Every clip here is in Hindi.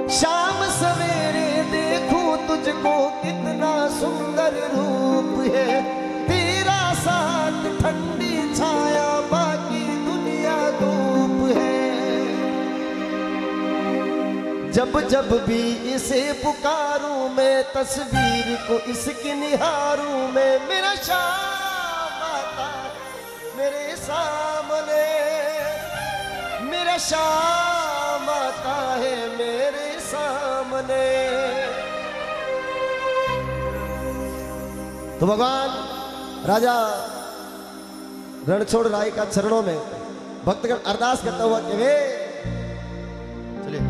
शाम सवेरे देखूं तुझको कितना सुंदर रूप है, तेरा साथ ठंडी छाया बाकी दुनिया धूप है। जब जब भी इसे पुकारूं मैं तस्वीर को इसकी निहारूं मैं, मेरा शाम आता मेरे सामने, मेरा शाम आता है मेरे सामने। तो भगवान राजा रणछोड़ राय का चरणों में भक्तगण अरदास करता हुआ कि वे चलिए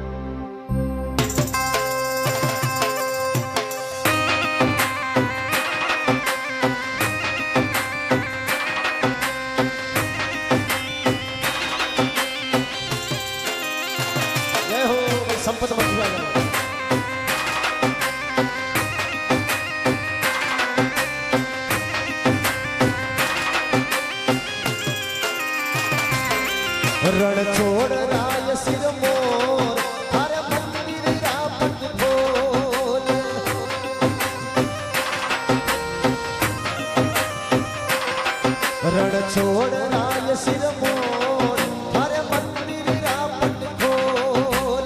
संपत रणछोड़ राय सिर मोर हर मंदिर रापट खोल, रणछोड़ राय सिर मोर हर मंदिर रापट खोल।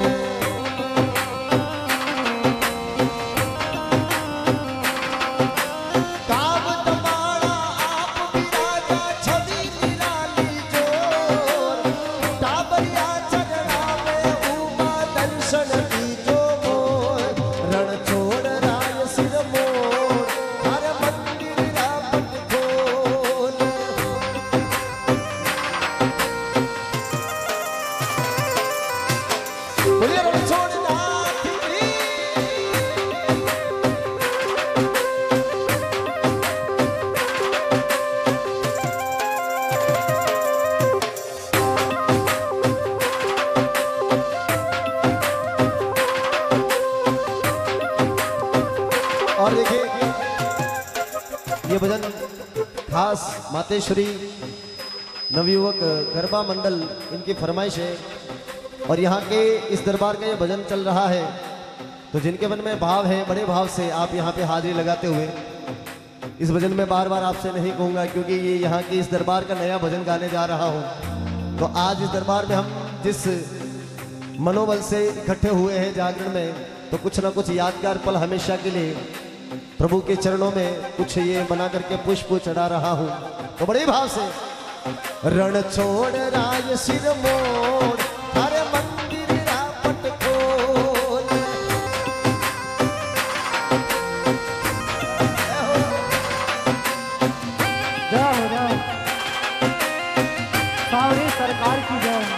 काम दमाड़ा आप विराजा छवि निराली जोर, टाबरिया चरणा में उमा दर्शन दीजो मोर। रणछोड़ राय सिर मोर हर मंदिर रापट खोल। बोलिए रणछोड़ नाथ की। और देखिए ये भजन खास मातेश्वरी नवयुवक गरबा मंडल इनकी फरमाइश है, और यहाँ के इस दरबार का ये भजन चल रहा है। तो जिनके मन में भाव है बड़े भाव से आप यहाँ पे हाजिरी लगाते हुए इस भजन में बार बार आपसे नहीं कहूँगा, क्योंकि ये यहाँ के इस दरबार का नया भजन गाने जा रहा हूँ। तो आज इस दरबार में हम जिस मनोबल से इकट्ठे हुए हैं जागरण में, तो कुछ ना कुछ यादगार पल हमेशा के लिए प्रभु के चरणों में कुछ ये बना करके पुष्प चढ़ा रहा हूँ। तो बड़े भाव से रणछोड़ राय सिर मोर हर मंदिर रापट खोल। जय हो जय सावरी सरकार की जय।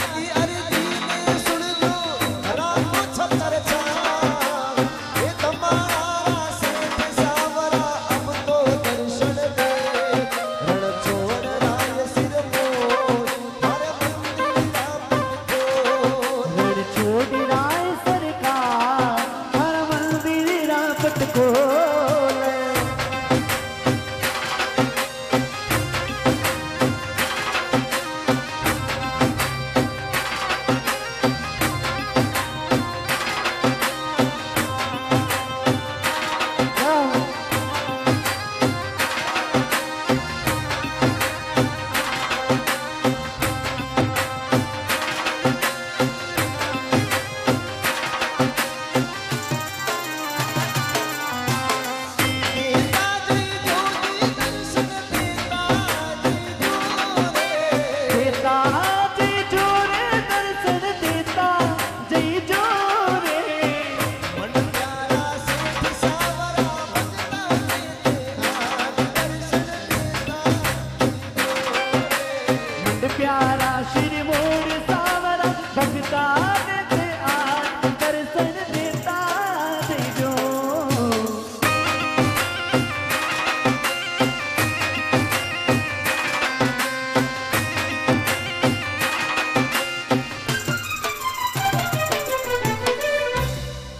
की अरे